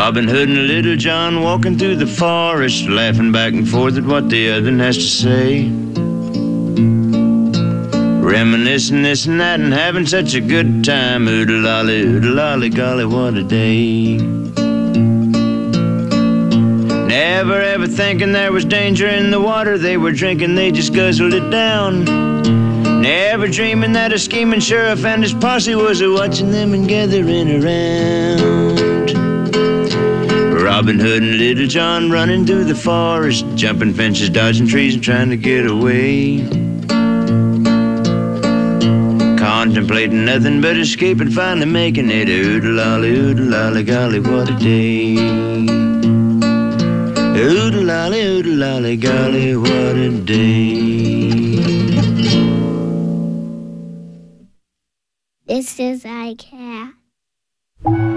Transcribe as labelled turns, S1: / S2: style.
S1: Robin Hood and Little John walking through the forest, laughing back and forth at what the other has to say. Reminiscing this and that and having such a good time. Oodle-lolly, golly, what a day. Never ever thinking there was danger in the water they were drinking, they just guzzled it down. Never dreaming that a scheming sheriff and his posse was a-watching them and gathering around. Robin Hood and Little John running through the forest, jumping fences, dodging trees and trying to get away. Contemplating nothing but escaping, finally making it. Oodle-lolly, golly, what a day. Oodle-lolly, golly, what a day.
S2: This is iCat.